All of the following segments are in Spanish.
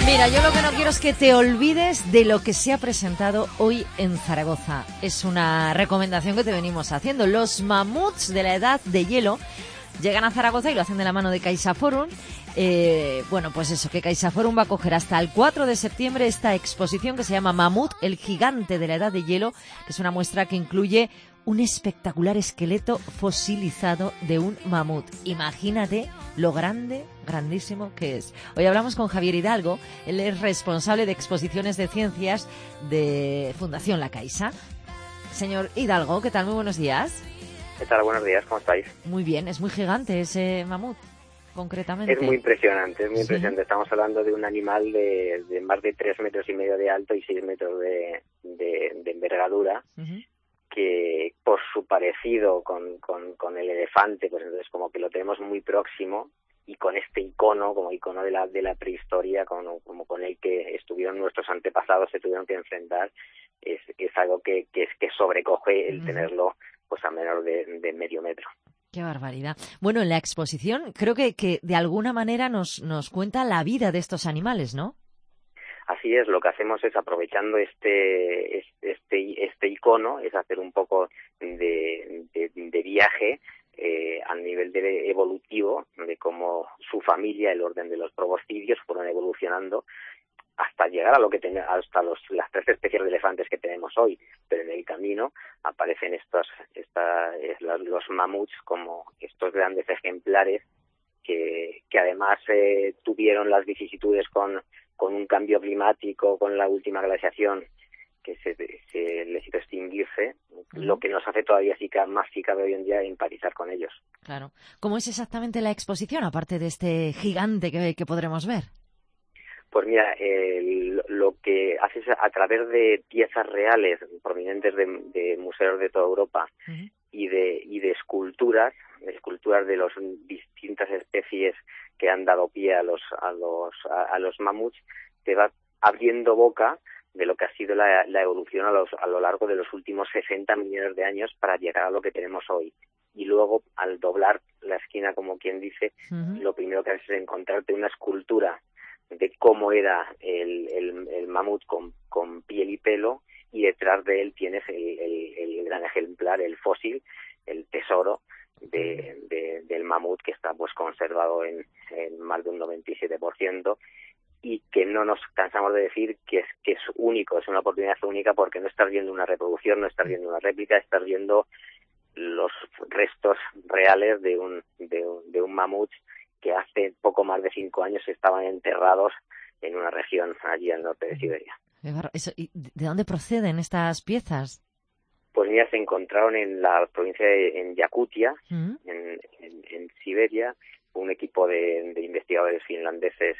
Mira, yo lo que no quiero es que te olvides de lo que se ha presentado hoy en Zaragoza. Es una recomendación que te venimos haciendo. Los mamuts de la edad de hielo llegan a Zaragoza y lo hacen de la mano de CaixaForum. Bueno, pues eso, que CaixaForum va a coger hasta el 4 de septiembre esta exposición que se llama Mamut, el gigante de la edad de hielo, que es una muestra que incluye un espectacular esqueleto fosilizado de un mamut. Imagínate lo grandísimo que es. Hoy hablamos con Javier Hidalgo, él es responsable de exposiciones de ciencias de Fundación La Caixa. Señor Hidalgo, ¿qué tal? Muy buenos días. ¿Qué tal? Buenos días, ¿cómo estáis? Muy bien, es muy gigante ese mamut, concretamente. Es muy impresionante, es muy impresionante. Estamos hablando de un animal de más de 3,5 metros de alto y 6 metros de envergadura, que por su parecido con el elefante, pues entonces como que lo tenemos muy próximo, y con este icono, como icono de la prehistoria, como con el que estuvieron nuestros antepasados, se tuvieron que enfrentar, es algo que sobrecoge el tenerlo pues a menos de medio metro. ¡Qué barbaridad! Bueno, en la exposición creo que de alguna manera nos cuenta la vida de estos animales, ¿no? Así es, lo que hacemos es, aprovechando este icono, es hacer un poco de viaje a nivel evolutivo, de cómo su familia, el orden de los proboscidios, fueron evolucionando hasta llegar a lo que hasta las 3 especies de elefantes que tenemos hoy. Pero en el camino aparecen los mamuts como estos grandes ejemplares que además tuvieron las vicisitudes con un cambio climático, con la última glaciación, que se les hizo extinguirse, lo que nos hace todavía más si cabe hoy en día empatizar con ellos. Claro. ¿Cómo es exactamente la exposición, aparte de este gigante que podremos ver? Pues mira, lo que haces a través de piezas reales provenientes de museos de toda Europa y de esculturas de las distintas especies que han dado pie a los mamuts, te va abriendo boca de lo que ha sido la evolución a lo largo de los últimos 60 millones de años para llegar a lo que tenemos hoy. Y luego, al doblar la esquina, como quien dice, lo primero que haces es encontrarte una escultura de cómo era el mamut con piel y pelo, y detrás de él tienes el gran ejemplar, el fósil, el tesoro del mamut, que está pues conservado en más de un 97%, y que no nos cansamos de decir que es único, es una oportunidad única, porque no estás viendo una reproducción, no estás viendo una réplica, estás viendo los restos reales de un mamut que hace poco más de 5 años estaban enterrados en una región allí al norte de Siberia. ¿Y de dónde proceden estas piezas? Pues mira, se encontraron en la provincia en Yakutia, en Siberia, un equipo de investigadores finlandeses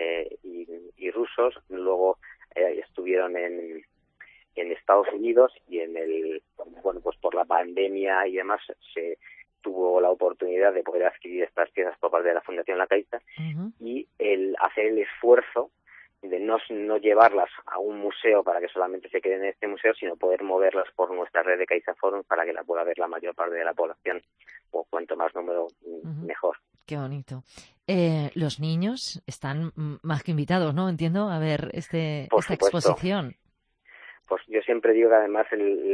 y rusos. Luego estuvieron en Estados Unidos, y pues por la pandemia y demás se tuvo la oportunidad de poder adquirir estas piezas por parte de la Fundación La Caixa, y el hacer el esfuerzo de no llevarlas a un museo para que solamente se queden en este museo, sino poder moverlas por nuestra red de CaixaForum para que la pueda ver la mayor parte de la población, o cuanto más número mejor. Qué bonito. Los niños están más que invitados, ¿no? Entiendo, a ver esta exposición. Pues yo siempre digo que además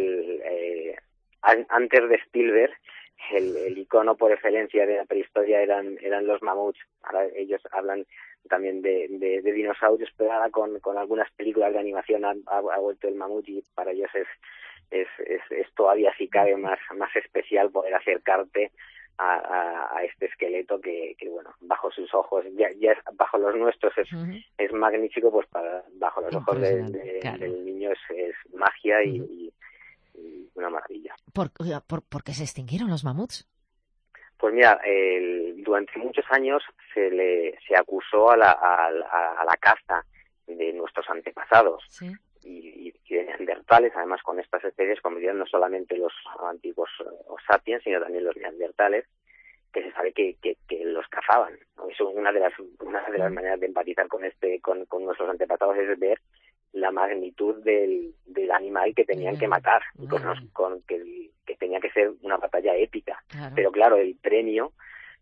antes de Spielberg, el icono por excelencia de la prehistoria eran los mamuts. Ahora ellos hablan también de dinosaurios, pero ahora con algunas películas de animación ha vuelto el mamut, y para ellos es todavía, si cabe, más especial poder acercarte a este esqueleto que bueno, bajo sus ojos, ya bajo los nuestros es magnífico, pues bajo los ojos del niño es magia y una maravilla. ¿Por qué se extinguieron los mamuts? Pues mira, durante muchos años se acusó a la caza de nuestros antepasados, y de neandertales. Además, con estas especies convivieron no solamente los antiguos sapiens, sino también los neandertales, que se sabe que los cazaban, ¿no? Eso, una de las maneras de empatizar con nuestros antepasados, es ver la magnitud del animal que tenían que matar, y que tenía que ser una batalla épica. Pero claro, el premio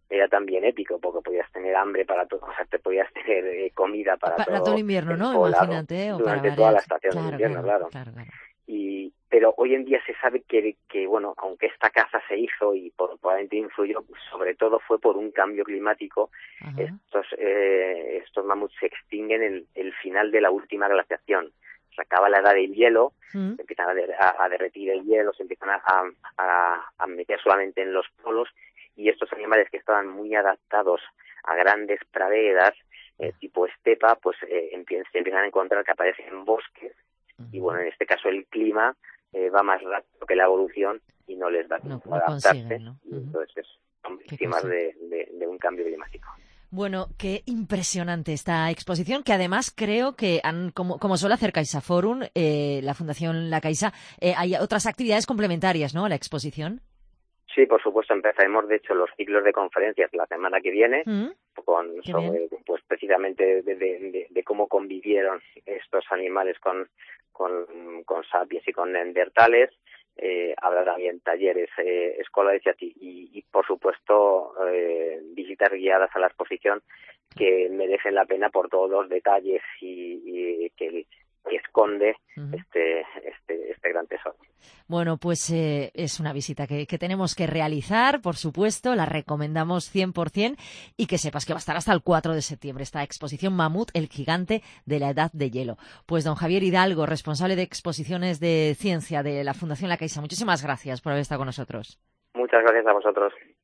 era también épico, porque podías tener hambre para todo, o sea, te podías tener comida para todo el invierno, ¿no? todo lado, Imagínate, o durante para toda variar. la estación de invierno, claro. Pero hoy en día se sabe que bueno, aunque esta caza se hizo y probablemente influyó, pues sobre todo fue por un cambio climático. Estos mamuts se extinguen en el final de la última glaciación. Se acaba la edad del hielo, se empiezan a derretir el hielo, se empiezan a meter solamente en los polos, y estos animales que estaban muy adaptados a grandes praderas, tipo estepa, pues se empiezan a encontrar que aparecen en bosques, y bueno, en este caso el clima va más rápido que la evolución y no les da tiempo a adaptarse, ¿no? Y entonces son víctimas de un cambio climático. Bueno, qué impresionante esta exposición, que además creo que, como suele hacer CaixaForum, la Fundación La Caixa, hay otras actividades complementarias, ¿no?, a la exposición. Sí, por supuesto, empezaremos de hecho los ciclos de conferencias la semana que viene, sobre pues precisamente de cómo convivieron estos animales con sapiens y con neandertales. Habrá también talleres escolares y por supuesto visitas guiadas a la exposición, que merecen la pena por todos los detalles y que esconde este gran tesoro. Bueno, pues es una visita que tenemos que realizar, por supuesto, la recomendamos 100%, y que sepas que va a estar hasta el 4 de septiembre esta exposición Mamut, el gigante de la edad de hielo. Pues don Javier Hidalgo, responsable de exposiciones de ciencia de la Fundación La Caixa, muchísimas gracias por haber estado con nosotros. Muchas gracias a vosotros.